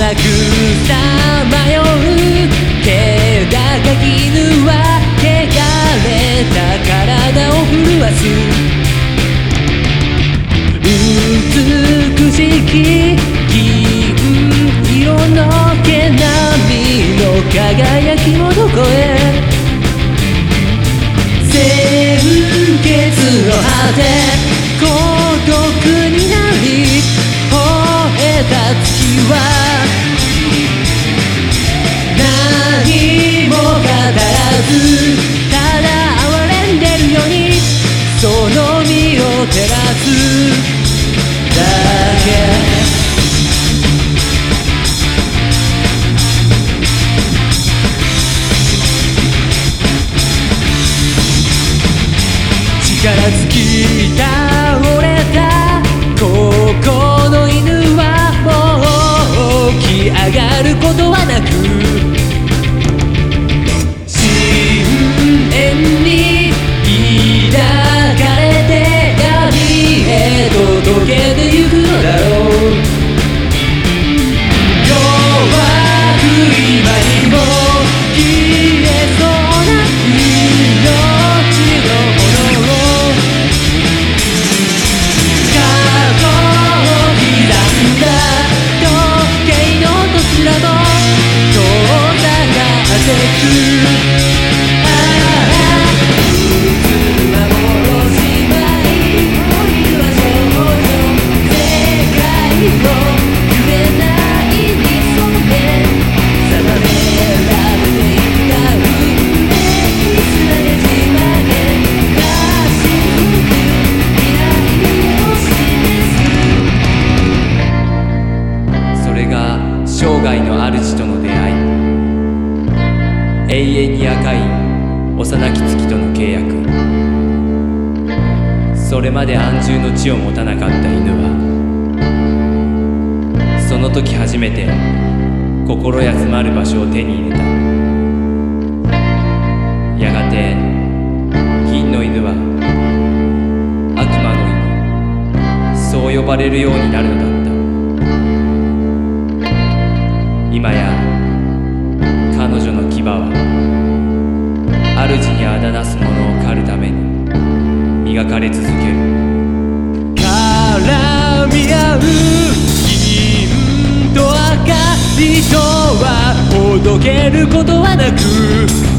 くさまよう気高き犬は汚れた体を震わす美しき銀色の毛並みの輝きもどこへ鮮血の果て孤独になり吠えた月は何も語らずただ哀れんでるようにその身を照らすだけ力尽き倒れたここの犬はもう起き上がることはなく深淵に抱かれて闇へと溶けてゆくのだろう弱く今にも消えそうな命のもの生涯の主との出会い永遠に赤い幼き月との契約それまで安住の地を持たなかった犬はその時初めて心休まる場所を手に入れたやがて銀の犬は悪魔の犬そう呼ばれるようになるのだった今や彼女の牙は主にあだなす者を狩るために磨かれ続ける絡み合う銀と赤糸はほどけることはなく